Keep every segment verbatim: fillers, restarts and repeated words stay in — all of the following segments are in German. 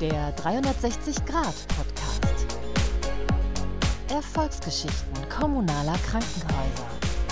Der dreihundertsechzig Grad Podcast. Erfolgsgeschichten kommunaler Krankenhäuser.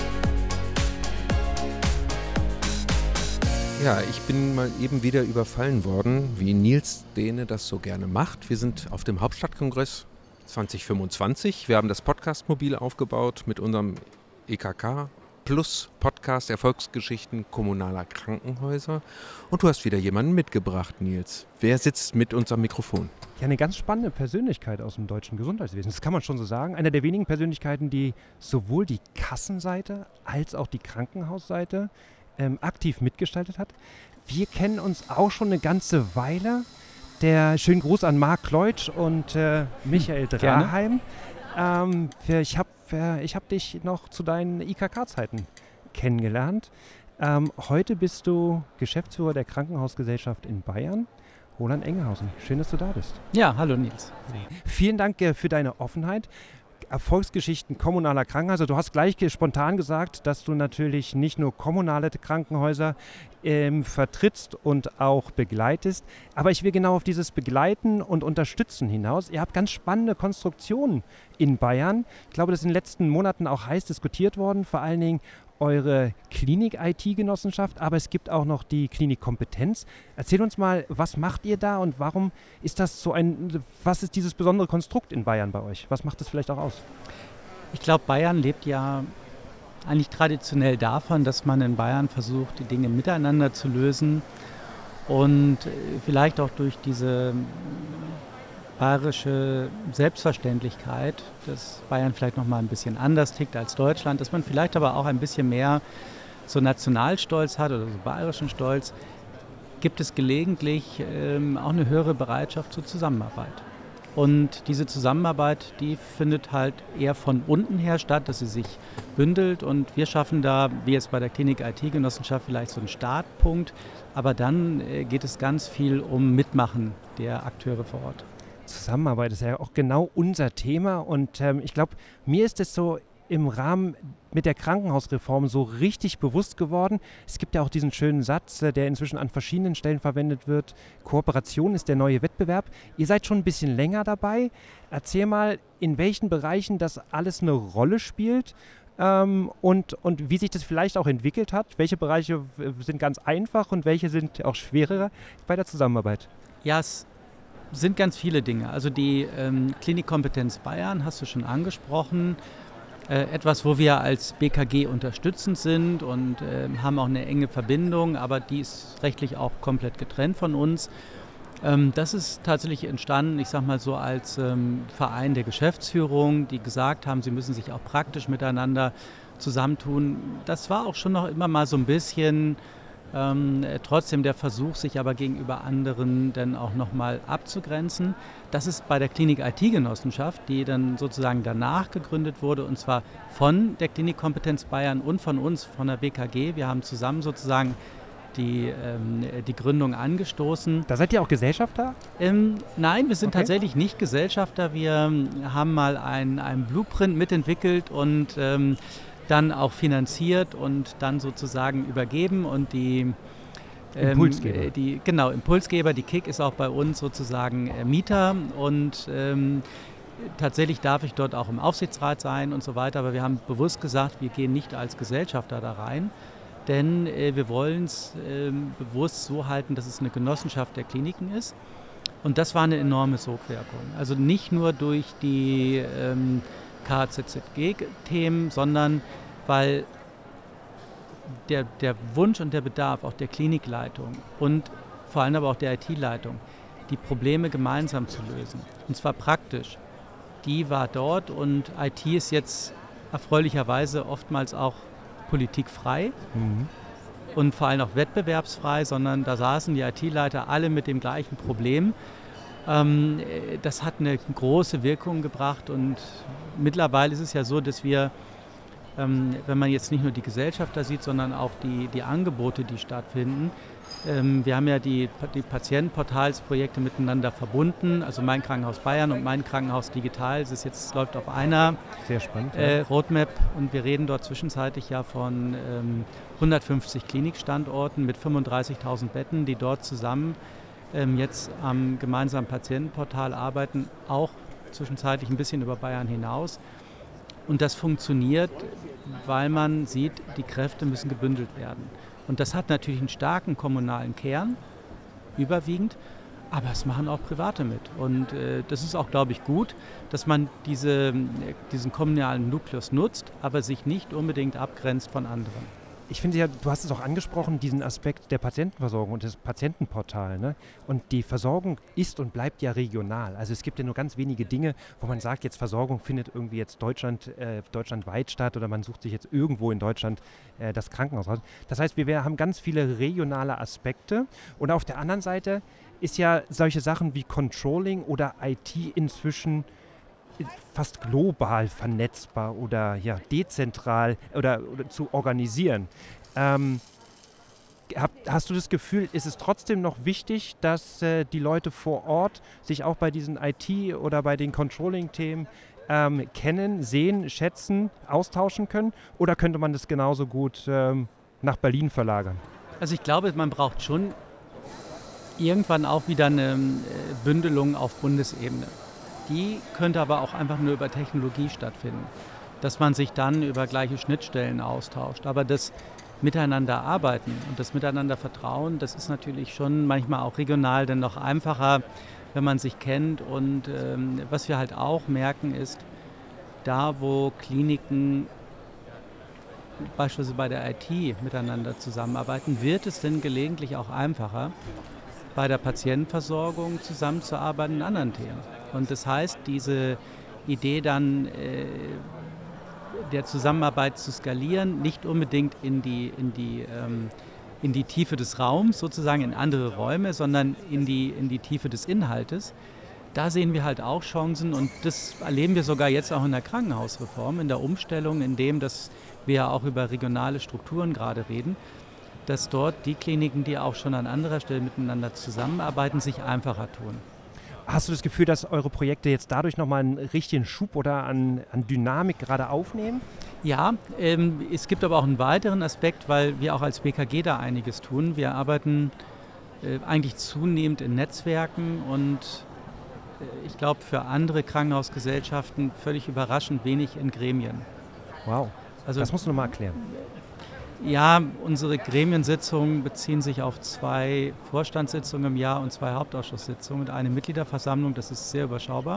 Ja, ich bin mal eben wieder überfallen worden, wie Nils Dehne das so gerne macht. Wir sind auf dem Hauptstadtkongress zwanzig fünfundzwanzig. Wir haben das Podcast-Mobil aufgebaut mit unserem E K K Plus Podcast Erfolgsgeschichten kommunaler Krankenhäuser. Und du hast wieder jemanden mitgebracht, Nils. Wer sitzt mit uns am Mikrofon? Ja, eine ganz spannende Persönlichkeit aus dem deutschen Gesundheitswesen. Das kann man schon so sagen. Einer der wenigen Persönlichkeiten, die sowohl die Kassenseite als auch die Krankenhausseite ähm, aktiv mitgestaltet hat. Wir kennen uns auch schon eine ganze Weile. Der schönen Gruß an Marc Kleutsch und äh, Michael Draheim. Ähm, ich habe äh, ich hab dich noch zu deinen I K K-Zeiten kennengelernt. Ähm, heute bist du Geschäftsführer der Krankenhausgesellschaft in Bayern, Roland Engelhausen. Schön, dass du da bist. Ja, hallo Nils. Vielen Dank äh, für deine Offenheit. Erfolgsgeschichten kommunaler Krankenhäuser. Du hast gleich spontan gesagt, dass du natürlich nicht nur kommunale Krankenhäuser ähm, vertrittst und auch begleitest, aber ich will genau auf dieses Begleiten und Unterstützen hinaus. Ihr habt ganz spannende Konstruktionen in Bayern. Ich glaube, das ist in den letzten Monaten auch heiß diskutiert worden, vor allen Dingen eure Klinik-I T-Genossenschaft, aber es gibt auch noch die Klinik-Kompetenz. Erzähl uns mal, was macht ihr da und warum ist das so ein, was ist dieses besondere Konstrukt in Bayern bei euch? Was macht das vielleicht auch aus? Ich glaube, Bayern lebt ja eigentlich traditionell davon, dass man in Bayern versucht, die Dinge miteinander zu lösen und vielleicht auch durch diese bayerische Selbstverständlichkeit, dass Bayern vielleicht noch mal ein bisschen anders tickt als Deutschland, dass man vielleicht aber auch ein bisschen mehr so Nationalstolz hat oder so bayerischen Stolz, gibt es gelegentlich ähm, auch eine höhere Bereitschaft zur Zusammenarbeit. Und diese Zusammenarbeit, die findet halt eher von unten her statt, dass sie sich bündelt und wir schaffen da, wie jetzt bei der Klinik-I T-Genossenschaft, vielleicht so einen Startpunkt, aber dann äh, geht es ganz viel um Mitmachen der Akteure vor Ort. Zusammenarbeit ist ja auch genau unser Thema und ähm, ich glaube, mir ist es so im Rahmen mit der Krankenhausreform so richtig bewusst geworden. Es gibt ja auch diesen schönen Satz, äh, der inzwischen an verschiedenen Stellen verwendet wird. Kooperation ist der neue Wettbewerb. Ihr seid schon ein bisschen länger dabei. Erzähl mal, in welchen Bereichen das alles eine Rolle spielt ähm, und, und wie sich das vielleicht auch entwickelt hat. Welche Bereiche sind ganz einfach und welche sind auch schwerer bei der Zusammenarbeit? Ja, es sind ganz viele Dinge. Also die ähm, Klinikkompetenz Bayern hast du schon angesprochen. Äh, etwas, wo wir als B K G unterstützend sind und äh, haben auch eine enge Verbindung, aber die ist rechtlich auch komplett getrennt von uns. Ähm, das ist tatsächlich entstanden, ich sag mal so, als ähm, Verein der Geschäftsführung, die gesagt haben, sie müssen sich auch praktisch miteinander zusammentun. Das war auch schon noch immer mal so ein bisschen Ähm, trotzdem der Versuch, sich aber gegenüber anderen dann auch nochmal abzugrenzen. Das ist bei der Klinik-I T-Genossenschaft, die dann sozusagen danach gegründet wurde, und zwar von der Klinikkompetenz Bayern und von uns, von der B K G. Wir haben zusammen sozusagen die, ähm, die Gründung angestoßen. Da seid ihr auch Gesellschafter? Ähm, nein, wir sind okay. tatsächlich nicht Gesellschafter. Wir haben mal einen, einen Blueprint mitentwickelt und ähm, dann auch finanziert und dann sozusagen übergeben und die ähm, Impulsgeber. Die, genau, Impulsgeber, die K I K ist auch bei uns sozusagen äh, Mieter und ähm, tatsächlich darf ich dort auch im Aufsichtsrat sein und so weiter, aber wir haben bewusst gesagt, wir gehen nicht als Gesellschafter da rein, denn äh, wir wollen es äh, bewusst so halten, dass es eine Genossenschaft der Kliniken ist und das war eine enorme Sogwirkung. Also nicht nur durch die ähm, K Z Z G-Themen, sondern weil der, der Wunsch und der Bedarf auch der Klinikleitung und vor allem aber auch der I T-Leitung, die Probleme gemeinsam zu lösen, und zwar praktisch, die war dort und I T ist jetzt erfreulicherweise oftmals auch politikfrei mhm. und vor allem auch wettbewerbsfrei, sondern da saßen die I T-Leiter alle mit dem gleichen Problem. Ähm, das hat eine große Wirkung gebracht und mittlerweile ist es ja so, dass wir, ähm, wenn man jetzt nicht nur die Gesellschafter sieht, sondern auch die, die Angebote, die stattfinden, ähm, wir haben ja die, die Patientenportalsprojekte miteinander verbunden, also Mein Krankenhaus Bayern und Mein Krankenhaus Digital, das ist jetzt, läuft auf einer Sehr spannend, äh, ja. Roadmap und wir reden dort zwischenzeitlich ja von ähm, hundertfünfzig Klinikstandorten mit fünfunddreißigtausend Betten, die dort zusammen ähm, jetzt am gemeinsamen Patientenportal arbeiten, auch zwischenzeitlich ein bisschen über Bayern hinaus. Und das funktioniert, weil man sieht, die Kräfte müssen gebündelt werden. Und das hat natürlich einen starken kommunalen Kern, überwiegend, aber es machen auch Private mit. Und äh, das ist auch, glaube ich, gut, dass man diese, diesen kommunalen Nukleus nutzt, aber sich nicht unbedingt abgrenzt von anderen. Ich finde ja, du hast es auch angesprochen, diesen Aspekt der Patientenversorgung und des Patientenportals. Ne? Und die Versorgung ist und bleibt ja regional. Also es gibt ja nur ganz wenige Dinge, wo man sagt, jetzt Versorgung findet irgendwie jetzt Deutschland, äh, deutschlandweit statt oder man sucht sich jetzt irgendwo in Deutschland äh, das Krankenhaus raus. Das heißt, wir, wir haben ganz viele regionale Aspekte und auf der anderen Seite ist ja solche Sachen wie Controlling oder I T inzwischen fast global vernetzbar oder ja, dezentral oder, oder zu organisieren. Ähm, hab, hast du das Gefühl, ist es trotzdem noch wichtig, dass äh, die Leute vor Ort sich auch bei diesen I T oder bei den Controlling-Themen ähm, kennen, sehen, schätzen, austauschen können? Oder könnte man das genauso gut ähm, nach Berlin verlagern? Also ich glaube, man braucht schon irgendwann auch wieder eine äh, Bündelung auf Bundesebene. Die könnte aber auch einfach nur über Technologie stattfinden, dass man sich dann über gleiche Schnittstellen austauscht. Aber das Miteinander arbeiten und das Miteinander vertrauen, das ist natürlich schon manchmal auch regional dann noch einfacher, wenn man sich kennt. Und ähm, was wir halt auch merken ist, da wo Kliniken beispielsweise bei der I T miteinander zusammenarbeiten, wird es denn gelegentlich auch einfacher, bei der Patientenversorgung zusammenzuarbeiten in anderen Themen. Und das heißt, diese Idee dann äh, der Zusammenarbeit zu skalieren, nicht unbedingt in die, in, die, ähm, in die Tiefe des Raums, sozusagen in andere Räume, sondern in die, in die Tiefe des Inhaltes. Da sehen wir halt auch Chancen und das erleben wir sogar jetzt auch in der Krankenhausreform, in der Umstellung, in dem, dass wir ja auch über regionale Strukturen gerade reden, dass dort die Kliniken, die auch schon an anderer Stelle miteinander zusammenarbeiten, sich einfacher tun. Hast du das Gefühl, dass eure Projekte jetzt dadurch nochmal einen richtigen Schub oder an, an Dynamik gerade aufnehmen? Ja, ähm, es gibt aber auch einen weiteren Aspekt, weil wir auch als B K G da einiges tun. Wir arbeiten äh, eigentlich zunehmend in Netzwerken und äh, ich glaube für andere Krankenhausgesellschaften völlig überraschend wenig in Gremien. Wow, also, das musst du nochmal erklären. Ja, unsere Gremiensitzungen beziehen sich auf zwei Vorstandssitzungen im Jahr und zwei Hauptausschusssitzungen und eine Mitgliederversammlung, das ist sehr überschaubar.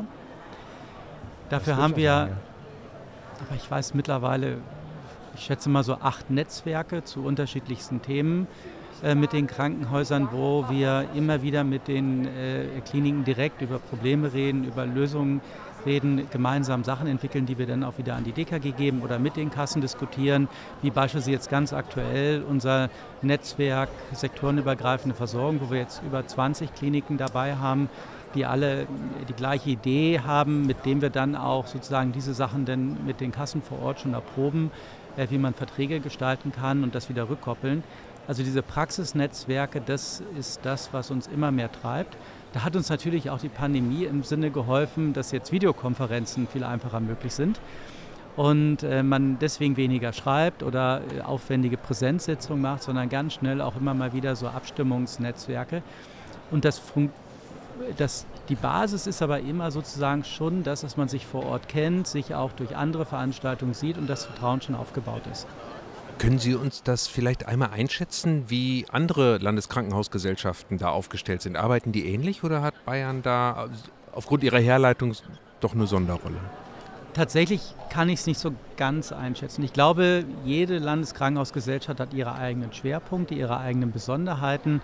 Dafür haben wir, sagen, ja. aber ich weiß mittlerweile, ich schätze mal so acht Netzwerke zu unterschiedlichsten Themen äh, mit den Krankenhäusern, wo wir immer wieder mit den äh, Kliniken direkt über Probleme reden, über Lösungen reden, gemeinsam Sachen entwickeln, die wir dann auch wieder an die D K G geben oder mit den Kassen diskutieren, wie beispielsweise jetzt ganz aktuell unser Netzwerk sektorenübergreifende Versorgung, wo wir jetzt über zwanzig Kliniken dabei haben, die alle die gleiche Idee haben, mit dem wir dann auch sozusagen diese Sachen dann mit den Kassen vor Ort schon erproben, äh, wie man Verträge gestalten kann und das wieder rückkoppeln. Also diese Praxisnetzwerke, das ist das, was uns immer mehr treibt. Da hat uns natürlich auch die Pandemie im Sinne geholfen, dass jetzt Videokonferenzen viel einfacher möglich sind und äh, man deswegen weniger schreibt oder äh, aufwendige Präsenzsitzungen macht, sondern ganz schnell auch immer mal wieder so Abstimmungsnetzwerke. Und das, fun- das, die Basis ist aber immer sozusagen schon das, dass man sich vor Ort kennt, sich auch durch andere Veranstaltungen sieht und das Vertrauen schon aufgebaut ist. Können Sie uns das vielleicht einmal einschätzen, wie andere Landeskrankenhausgesellschaften da aufgestellt sind? Arbeiten die ähnlich oder hat Bayern da aufgrund ihrer Herleitung doch eine Sonderrolle? Tatsächlich kann ich es nicht so ganz einschätzen. Ich glaube, jede Landeskrankenhausgesellschaft hat ihre eigenen Schwerpunkte, ihre eigenen Besonderheiten.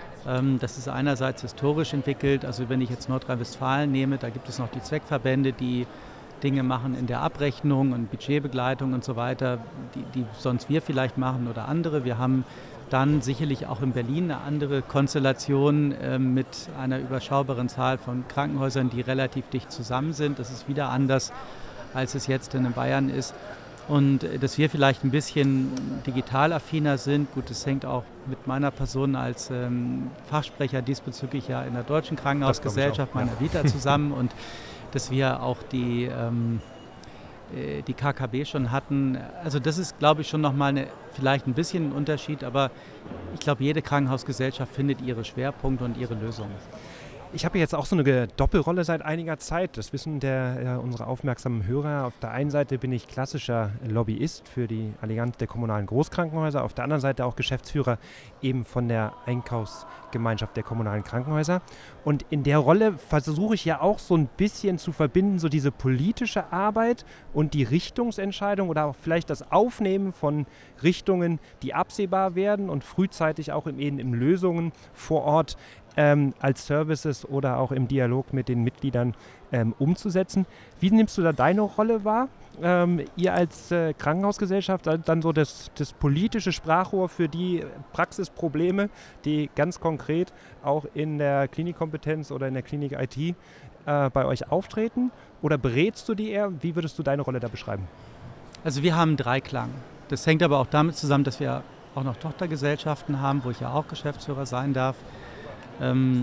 Das ist einerseits historisch entwickelt. Also wenn ich jetzt Nordrhein-Westfalen nehme, da gibt es noch die Zweckverbände, die Dinge machen in der Abrechnung und Budgetbegleitung und so weiter, die, die sonst wir vielleicht machen oder andere. Wir haben dann sicherlich auch in Berlin eine andere Konstellation äh, mit einer überschaubaren Zahl von Krankenhäusern, die relativ dicht zusammen sind. Das ist wieder anders, als es jetzt in Bayern ist. Und äh, dass wir vielleicht ein bisschen digital affiner sind. Gut, das hängt auch mit meiner Person als ähm, Fachsprecher diesbezüglich ja in der Deutschen Krankenhausgesellschaft, meiner Vita zusammen und dass wir auch die, ähm, äh, die K K B schon hatten. Also das ist, glaube ich, schon nochmal eine, vielleicht ein bisschen ein Unterschied, aber ich glaube, jede Krankenhausgesellschaft findet ihre Schwerpunkte und ihre Lösungen. Ich habe jetzt auch so eine Doppelrolle seit einiger Zeit. Das wissen der, ja, unsere aufmerksamen Hörer. Auf der einen Seite bin ich klassischer Lobbyist für die Allianz der kommunalen Großkrankenhäuser. Auf der anderen Seite auch Geschäftsführer eben von der Einkaufsgemeinschaft der kommunalen Krankenhäuser. Und in der Rolle versuche ich ja auch so ein bisschen zu verbinden, so diese politische Arbeit und die Richtungsentscheidung oder auch vielleicht das Aufnehmen von Richtungen, die absehbar werden und frühzeitig auch im, eben in Lösungen vor Ort Ähm, als Services oder auch im Dialog mit den Mitgliedern ähm, umzusetzen. Wie nimmst du da deine Rolle wahr? Ähm, ihr als äh, Krankenhausgesellschaft, dann so das, das politische Sprachrohr für die Praxisprobleme, die ganz konkret auch in der Klinikkompetenz oder in der Klinik-I T äh, bei euch auftreten? Oder berätst du die eher? Wie würdest du deine Rolle da beschreiben? Also wir haben Dreiklang. Das hängt aber auch damit zusammen, dass wir auch noch Tochtergesellschaften haben, wo ich ja auch Geschäftsführer sein darf. Ähm,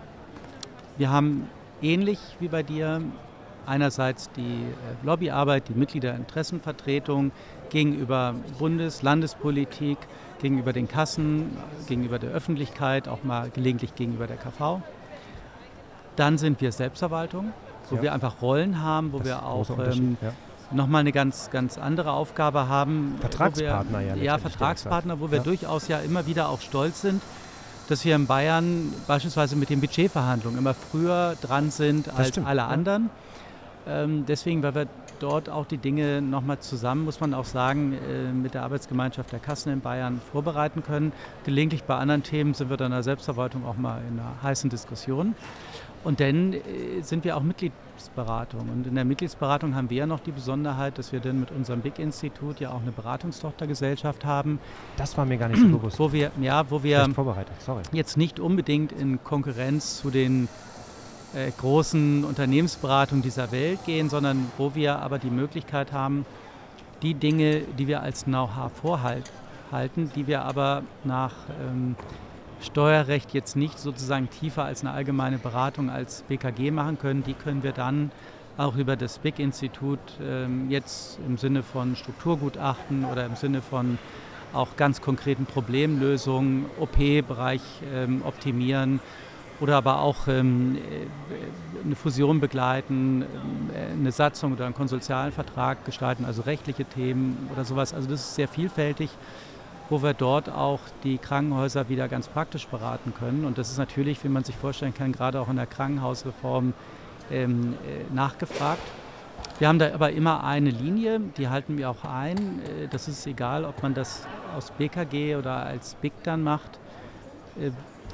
wir haben ähnlich wie bei dir einerseits die äh, Lobbyarbeit, die Mitgliederinteressenvertretung gegenüber Bundes-, Landespolitik, gegenüber den Kassen, gegenüber der Öffentlichkeit, auch mal gelegentlich gegenüber der K V. Dann sind wir Selbstverwaltung, wo ja. wir einfach Rollen haben, wo das wir auch ähm, ja. nochmal eine ganz, ganz andere Aufgabe haben. Vertragspartner, wir, ja. Ja, Vertragspartner, wo wir ja. durchaus ja immer wieder auch stolz sind, dass wir in Bayern beispielsweise mit den Budgetverhandlungen immer früher dran sind als stimmt, alle ja. anderen. Ähm, deswegen, weil wir dort auch die Dinge nochmal zusammen, muss man auch sagen, äh, mit der Arbeitsgemeinschaft der Kassen in Bayern vorbereiten können. Gelegentlich bei anderen Themen sind wir dann in der Selbstverwaltung auch mal in einer heißen Diskussion. Und dann äh, sind wir auch Mitgliedsberatung. Und in der Mitgliedsberatung haben wir ja noch die Besonderheit, dass wir dann mit unserem Big-Institut ja auch eine Beratungstochtergesellschaft haben. Das war mir gar nicht so bewusst. Wo wir, ja, wo wir vorbereitet. Sorry. jetzt nicht unbedingt in Konkurrenz zu den äh, großen Unternehmensberatungen dieser Welt gehen, sondern wo wir aber die Möglichkeit haben, die Dinge, die wir als Know-how vorhalten, die wir aber nach ähm, Steuerrecht jetzt nicht sozusagen tiefer als eine allgemeine Beratung als B K G machen können, die können wir dann auch über das Big-Institut ähm, jetzt im Sinne von Strukturgutachten oder im Sinne von auch ganz konkreten Problemlösungen, O P-Bereich ähm, optimieren oder aber auch ähm, eine Fusion begleiten, äh, eine Satzung oder einen konsortialen Vertrag gestalten, also rechtliche Themen oder sowas. Also das ist sehr vielfältig, wo wir dort auch die Krankenhäuser wieder ganz praktisch beraten können. Und das ist natürlich, wie man sich vorstellen kann, gerade auch in der Krankenhausreform ähm, äh, nachgefragt. Wir haben da aber immer eine Linie, die halten wir auch ein. Äh, das ist egal, ob man das aus B K G oder als B I C dann macht. Äh,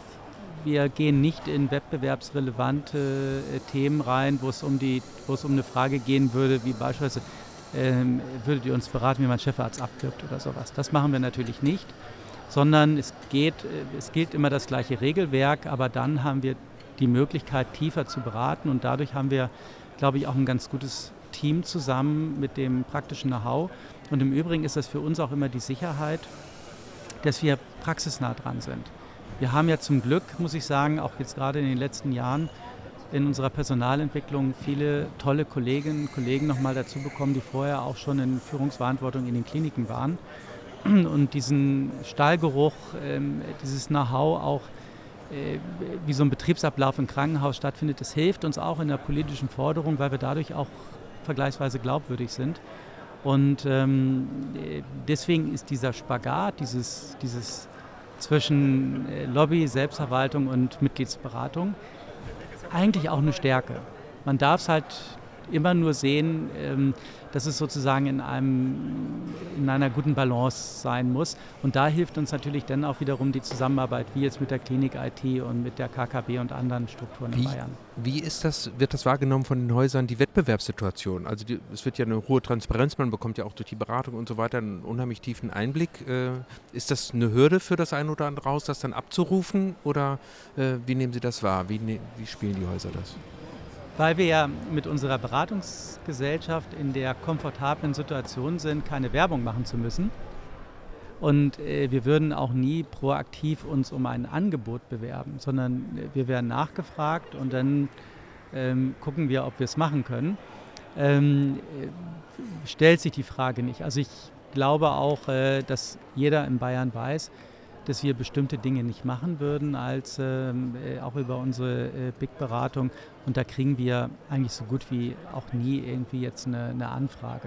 wir gehen nicht in wettbewerbsrelevante äh, Themen rein, wo es um die, wo es um eine Frage gehen würde, wie beispielsweise Ähm, würdet ihr uns beraten, wie man Chefarzt abwirbt oder sowas. Das machen wir natürlich nicht, sondern es geht, es gilt immer das gleiche Regelwerk, aber dann haben wir die Möglichkeit, tiefer zu beraten und dadurch haben wir, glaube ich, auch ein ganz gutes Team zusammen mit dem praktischen Know-how. Und im Übrigen ist das für uns auch immer die Sicherheit, dass wir praxisnah dran sind. Wir haben ja zum Glück, muss ich sagen, auch jetzt gerade in den letzten Jahren, in unserer Personalentwicklung viele tolle Kolleginnen und Kollegen nochmal dazu bekommen, die vorher auch schon in Führungsverantwortung in den Kliniken waren. Und diesen Stallgeruch, ähm, dieses Know-how auch, äh, wie so ein Betriebsablauf im Krankenhaus stattfindet, das hilft uns auch in der politischen Forderung, weil wir dadurch auch vergleichsweise glaubwürdig sind. Und ähm, deswegen ist dieser Spagat, dieses, dieses zwischen Lobby, Selbstverwaltung und Mitgliedsberatung, eigentlich auch eine Stärke. Man darf es halt immer nur sehen, ähm, dass es sozusagen in, einem, in einer guten Balance sein muss. Und da hilft uns natürlich dann auch wiederum die Zusammenarbeit, wie jetzt mit der Klinik-I T und mit der K K B und anderen Strukturen wie, in Bayern. Wie ist das, wird das wahrgenommen von den Häusern, die Wettbewerbssituation? Also die, es wird ja eine hohe Transparenz, man bekommt ja auch durch die Beratung und so weiter einen unheimlich tiefen Einblick. Äh, ist das eine Hürde für das ein oder andere Haus, das dann abzurufen? Oder äh, wie nehmen Sie das wahr? Wie, ne, wie spielen die Häuser das? Weil wir ja mit unserer Beratungsgesellschaft in der komfortablen Situation sind, keine Werbung machen zu müssen. Und äh, wir würden auch nie proaktiv uns um ein Angebot bewerben, sondern wir werden nachgefragt und dann ähm, gucken wir, ob wir es machen können. ähm, äh, stellt sich die Frage nicht. Also ich glaube auch, äh, dass jeder in Bayern weiß, dass wir bestimmte Dinge nicht machen würden, als ähm, äh, auch über unsere äh, Big-Beratung. Und da kriegen wir eigentlich so gut wie auch nie irgendwie jetzt eine, eine Anfrage.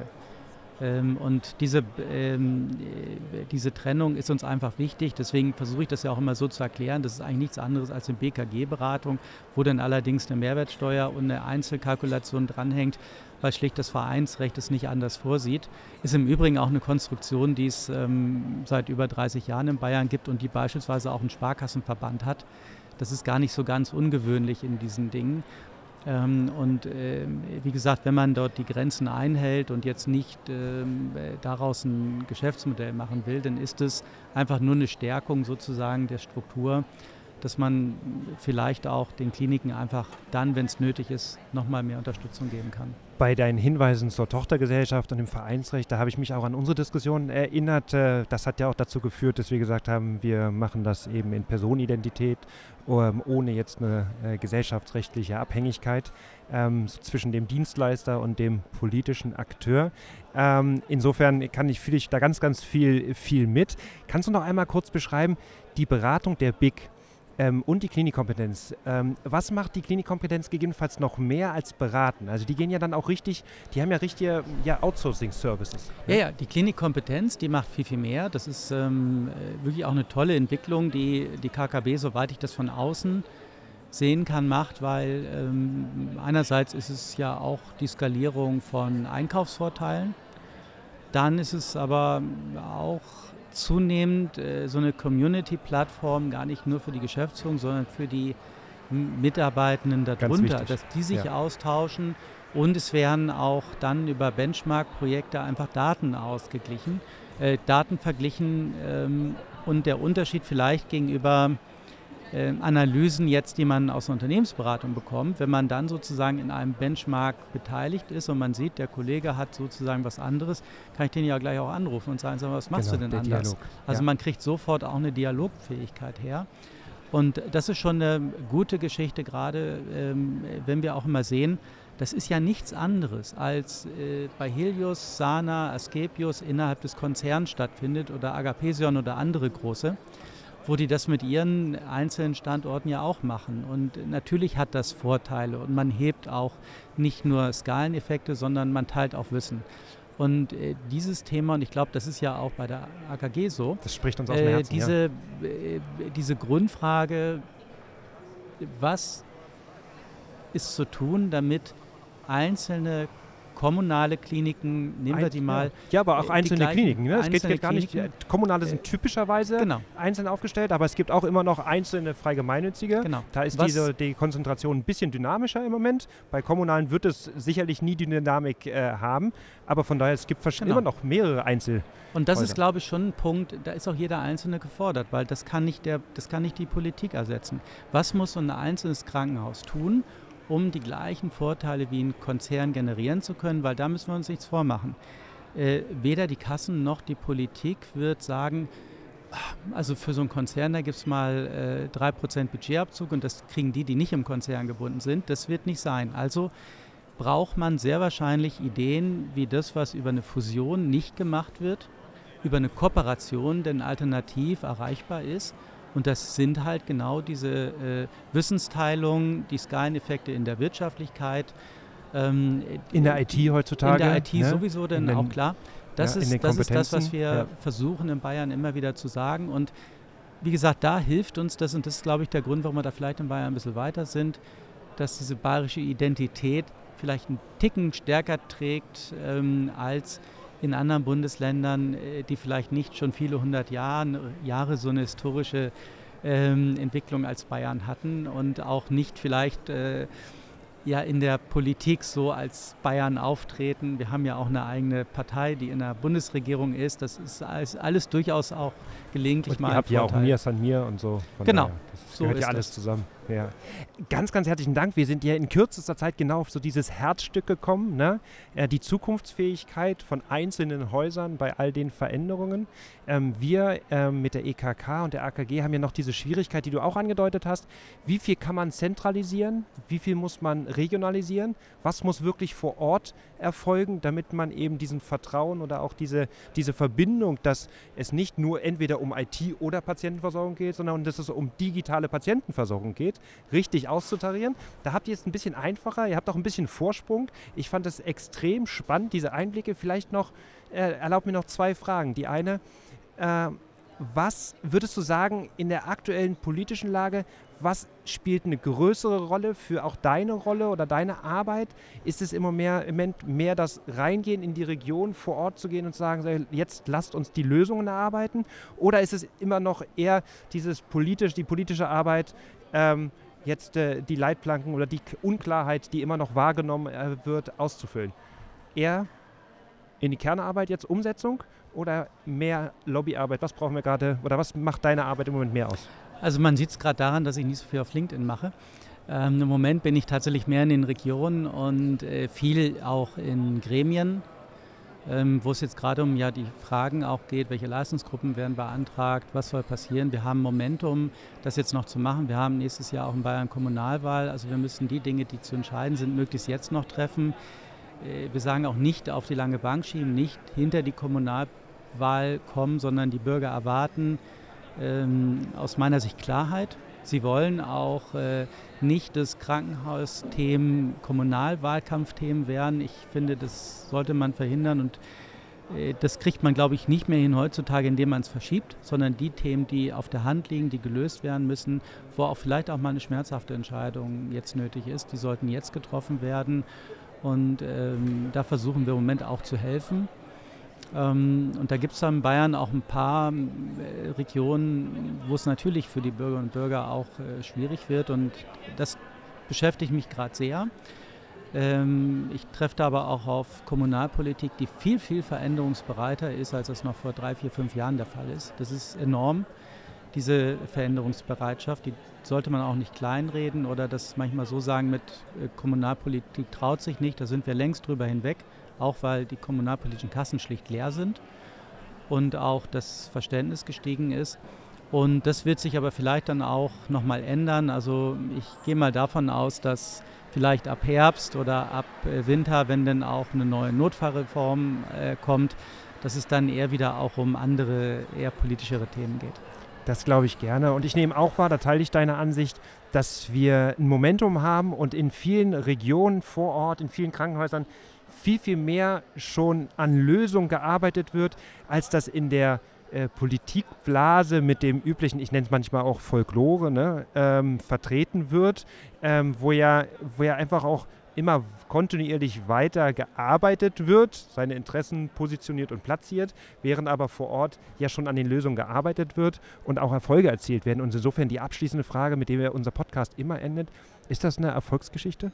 Ähm, und diese, ähm, äh, diese Trennung ist uns einfach wichtig. Deswegen versuche ich das ja auch immer so zu erklären. Das ist eigentlich nichts anderes als eine B K G-Beratung, wo dann allerdings eine Mehrwertsteuer und eine Einzelkalkulation dranhängt, weil schlicht das Vereinsrecht es nicht anders vorsieht. Ist im Übrigen auch eine Konstruktion, die es ähm, seit über dreißig Jahren in Bayern gibt und die beispielsweise auch einen Sparkassenverband hat. Das ist gar nicht so ganz ungewöhnlich in diesen Dingen. Ähm, und äh, wie gesagt, wenn man dort die Grenzen einhält und jetzt nicht ähm, daraus ein Geschäftsmodell machen will, dann ist es einfach nur eine Stärkung sozusagen der Struktur, dass man vielleicht auch den Kliniken einfach dann, wenn es nötig ist, nochmal mehr Unterstützung geben kann. Bei deinen Hinweisen zur Tochtergesellschaft und dem Vereinsrecht, da habe ich mich auch an unsere Diskussion erinnert. Das hat ja auch dazu geführt, dass wir gesagt haben, wir machen das eben in Personenidentität, ohne jetzt eine gesellschaftsrechtliche Abhängigkeit zwischen dem Dienstleister und dem politischen Akteur. Insofern kann ich, fühle ich da ganz, ganz viel, viel mit. Kannst du noch einmal kurz beschreiben, die Beratung der B I C Ähm, und die Klinikkompetenz. Ähm, was macht die Klinikkompetenz gegebenenfalls noch mehr als beraten? Also die gehen ja dann auch richtig, die haben ja richtige ja, Outsourcing-Services. Ja, ja, die Klinikkompetenz, die macht viel, viel mehr. Das ist ähm, wirklich auch eine tolle Entwicklung, die die K K B, soweit ich das von außen sehen kann, macht, weil ähm, einerseits ist es ja auch die Skalierung von Einkaufsvorteilen. Dann ist es aber auch zunehmend äh, so eine Community-Plattform, gar nicht nur für die Geschäftsführung, sondern für die M- Mitarbeitenden darunter, dass die sich ja. austauschen und es werden auch dann über Benchmark-Projekte einfach Daten ausgeglichen, äh, Daten verglichen ähm, und der Unterschied vielleicht gegenüber äh, Analysen jetzt, die man aus der Unternehmensberatung bekommt, wenn man dann sozusagen in einem Benchmark beteiligt ist und man sieht, der Kollege hat sozusagen was anderes, kann ich den ja gleich auch anrufen und sagen, sag mal, was machst genau, du denn anders? Dialog. Also ja. man kriegt sofort auch eine Dialogfähigkeit her. Und das ist schon eine gute Geschichte, gerade ähm, wenn wir auch immer sehen, das ist ja nichts anderes, als äh, bei Helios, Sana, Asklepios innerhalb des Konzerns stattfindet oder Agapesion oder andere große, wo die das mit ihren einzelnen Standorten ja auch machen. Und natürlich hat das Vorteile und man hebt auch nicht nur Skaleneffekte, sondern man teilt auch Wissen. Und äh, dieses Thema, und ich glaube, das ist ja auch bei der A K G so, das spricht uns aus dem äh, Herzen, diese, ja. äh, diese Grundfrage, was ist zu tun, damit einzelne kommunale Kliniken, nehmen wir die mal. Ja, aber auch einzelne Kliniken. Ne? Es geht jetzt gar nicht, Kliniken, kommunale sind typischerweise genau. einzeln aufgestellt, aber es gibt auch immer noch einzelne frei gemeinnützige. Genau. Da ist Was, diese, die Konzentration ein bisschen dynamischer im Moment. Bei kommunalen wird es sicherlich nie die Dynamik äh, haben, aber von daher, es gibt genau. immer noch mehrere Einzel. Und das ist, glaube ich, schon ein Punkt, da ist auch jeder Einzelne gefordert, weil das kann nicht, der, das kann nicht die Politik ersetzen. Was muss so ein einzelnes Krankenhaus tun, um die gleichen Vorteile wie ein Konzern generieren zu können, weil da müssen wir uns nichts vormachen. Äh, weder die Kassen noch die Politik wird sagen, also für so einen Konzern, da gibt es mal äh, drei Prozent Budgetabzug und das kriegen die, die nicht im Konzern gebunden sind. Das wird nicht sein. Also braucht man sehr wahrscheinlich Ideen wie das, was über eine Fusion nicht gemacht wird, über eine Kooperation, denn alternativ erreichbar ist. Und das sind halt genau diese äh, Wissensteilung, die Skaleneffekte in der Wirtschaftlichkeit. Ähm, in der I T heutzutage. In der I T ne? sowieso, denn den, auch klar. Das, ja, ist, das ist das, was wir ja. versuchen in Bayern immer wieder zu sagen. Und wie gesagt, da hilft uns das, und das ist, glaube ich, der Grund, warum wir da vielleicht in Bayern ein bisschen weiter sind, dass diese bayerische Identität vielleicht einen Ticken stärker trägt ähm, als in anderen Bundesländern, die vielleicht nicht schon viele hundert Jahren, Jahre so eine historische ähm, Entwicklung als Bayern hatten und auch nicht vielleicht äh, ja in der Politik so als Bayern auftreten. Wir haben ja auch eine eigene Partei, die in der Bundesregierung ist. Das ist alles, alles durchaus auch gelegentlich und mal ihr habt ein ja auch Vorteil. Mir San Mir und so. Genau, daher. Das So gehört ist ja alles das. zusammen. Ja. Ganz, ganz herzlichen Dank. Wir sind ja in kürzester Zeit genau auf so dieses Herzstück gekommen, ne? Äh, die Zukunftsfähigkeit von einzelnen Häusern bei all den Veränderungen. Ähm, wir ähm, mit der E K K und der A K G haben ja noch diese Schwierigkeit, die du auch angedeutet hast. Wie viel kann man zentralisieren? Wie viel muss man regionalisieren? Was muss wirklich vor Ort erfolgen, damit man eben diesen Vertrauen oder auch diese, diese Verbindung, dass es nicht nur entweder um I T oder Patientenversorgung geht, sondern dass es um digitale Patientenversorgung geht, richtig auszutarieren. Da habt ihr es ein bisschen einfacher, ihr habt auch ein bisschen Vorsprung. Ich fand es extrem spannend, diese Einblicke. Vielleicht noch, äh, erlaubt mir noch zwei Fragen. Die eine, äh, was würdest du sagen in der aktuellen politischen Lage, was spielt eine größere Rolle für auch deine Rolle oder deine Arbeit? Ist es immer mehr, im Moment mehr das Reingehen in die Region, vor Ort zu gehen und zu sagen, jetzt lasst uns die Lösungen erarbeiten? Oder ist es immer noch eher dieses politisch, die politische Arbeit, ähm, jetzt äh, die Leitplanken oder die K- Unklarheit, die immer noch wahrgenommen äh, wird, auszufüllen? Eher in die Kernarbeit jetzt Umsetzung oder mehr Lobbyarbeit? Was brauchen wir gerade oder was macht deine Arbeit im Moment mehr aus? Also man sieht es gerade daran, dass ich nicht so viel auf LinkedIn mache. Ähm, Im Moment bin ich tatsächlich mehr in den Regionen und äh, viel auch in Gremien, ähm, wo es jetzt gerade um ja die Fragen auch geht, welche Leistungsgruppen werden beantragt, was soll passieren. Wir haben Momentum, das jetzt noch zu machen. Wir haben nächstes Jahr auch in Bayern Kommunalwahl. Also wir müssen die Dinge, die zu entscheiden sind, möglichst jetzt noch treffen. Äh, wir sagen auch nicht auf die lange Bank schieben, nicht hinter die Kommunalwahl kommen, sondern die Bürger erwarten ähm, aus meiner Sicht Klarheit. Sie wollen auch äh, nicht, dass Krankenhausthemen Kommunalwahlkampfthemen werden. Ich finde, das sollte man verhindern und äh, das kriegt man, glaube ich, nicht mehr hin heutzutage, indem man es verschiebt, sondern die Themen, die auf der Hand liegen, die gelöst werden müssen, wo auch vielleicht auch mal eine schmerzhafte Entscheidung jetzt nötig ist, die sollten jetzt getroffen werden und ähm, da versuchen wir im Moment auch zu helfen. Ähm, und da gibt es in Bayern auch ein paar äh, Regionen, wo es natürlich für die Bürgerinnen und Bürger auch äh, schwierig wird und das beschäftigt mich gerade sehr. Ähm, ich treffe da aber auch auf Kommunalpolitik, die viel, viel veränderungsbereiter ist, als das noch vor drei, vier, fünf Jahren der Fall ist. Das ist enorm, diese Veränderungsbereitschaft, die sollte man auch nicht kleinreden oder das manchmal so sagen mit äh, Kommunalpolitik traut sich nicht, da sind wir längst drüber hinweg. Auch weil die kommunalpolitischen Kassen schlicht leer sind und auch das Verständnis gestiegen ist. Und das wird sich aber vielleicht dann auch nochmal ändern. Also ich gehe mal davon aus, dass vielleicht ab Herbst oder ab Winter, wenn dann auch eine neue Notfallreform äh, kommt, dass es dann eher wieder auch um andere, eher politischere Themen geht. Das glaube ich gerne. Und ich nehme auch wahr, da teile ich deine Ansicht, dass wir ein Momentum haben und in vielen Regionen vor Ort, in vielen Krankenhäusern viel, viel mehr schon an Lösungen gearbeitet wird, als das in der äh, Politikblase mit dem üblichen, ich nenne es manchmal auch Folklore, ne, ähm, vertreten wird, ähm, wo, ja, wo ja einfach auch immer kontinuierlich weiter gearbeitet wird, seine Interessen positioniert und platziert, während aber vor Ort ja schon an den Lösungen gearbeitet wird und auch Erfolge erzielt werden. Und insofern die abschließende Frage, mit der unser Podcast immer endet, ist das eine Erfolgsgeschichte?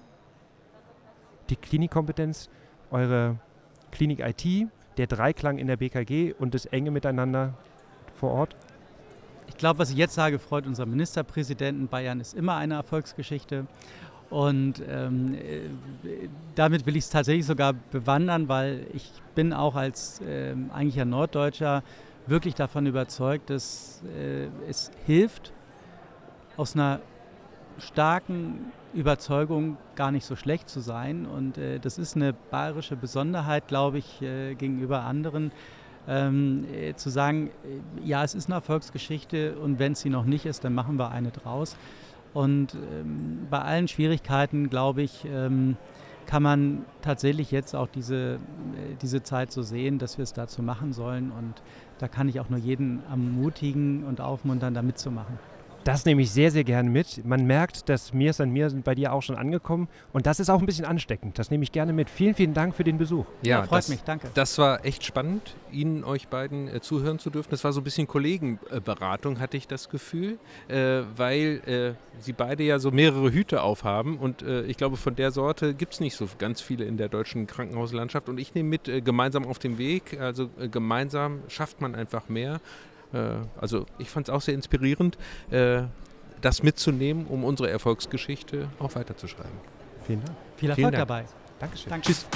Die Klinikkompetenz, eure Klinik-I T, der Dreiklang in der B K G und das enge Miteinander vor Ort? Ich glaube, was ich jetzt sage, freut unser Ministerpräsidenten. Bayern ist immer eine Erfolgsgeschichte. Und ähm, damit will ich es tatsächlich sogar bewandern, weil ich bin auch als äh, eigentlicher Norddeutscher wirklich davon überzeugt, dass äh, es hilft, aus einer starken Überzeugung gar nicht so schlecht zu sein. Und äh, das ist eine bayerische Besonderheit, glaube ich, äh, gegenüber anderen, ähm, äh, zu sagen, äh, ja, es ist eine Erfolgsgeschichte und wenn es sie noch nicht ist, dann machen wir eine draus. Und ähm, bei allen Schwierigkeiten, glaube ich, ähm, kann man tatsächlich jetzt auch diese, äh, diese Zeit so sehen, dass wir es dazu machen sollen. Und da kann ich auch nur jeden ermutigen und aufmuntern, da mitzumachen. Das nehme ich sehr, sehr gerne mit. Man merkt, dass Mirs und mir sind bei dir auch schon angekommen und das ist auch ein bisschen ansteckend. Das nehme ich gerne mit. Vielen, vielen Dank für den Besuch. Ja, ja freut das, mich, danke. Das war echt spannend, Ihnen, euch beiden äh, zuhören zu dürfen. Das war so ein bisschen Kollegenberatung, hatte ich das Gefühl, äh, weil äh, Sie beide ja so mehrere Hüte aufhaben und äh, ich glaube, von der Sorte gibt es nicht so ganz viele in der deutschen Krankenhauslandschaft und ich nehme mit, äh, gemeinsam auf dem Weg, also äh, gemeinsam schafft man einfach mehr. Also ich fand es auch sehr inspirierend. das mitzunehmen, um unsere Erfolgsgeschichte auch weiterzuschreiben. Vielen Dank. Viel Erfolg Vielen Dank. dabei. Dankeschön. Danke. Tschüss.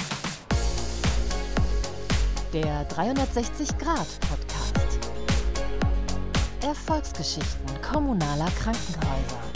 Der dreihundertsechzig Grad Podcast. Erfolgsgeschichten kommunaler Krankenhäuser.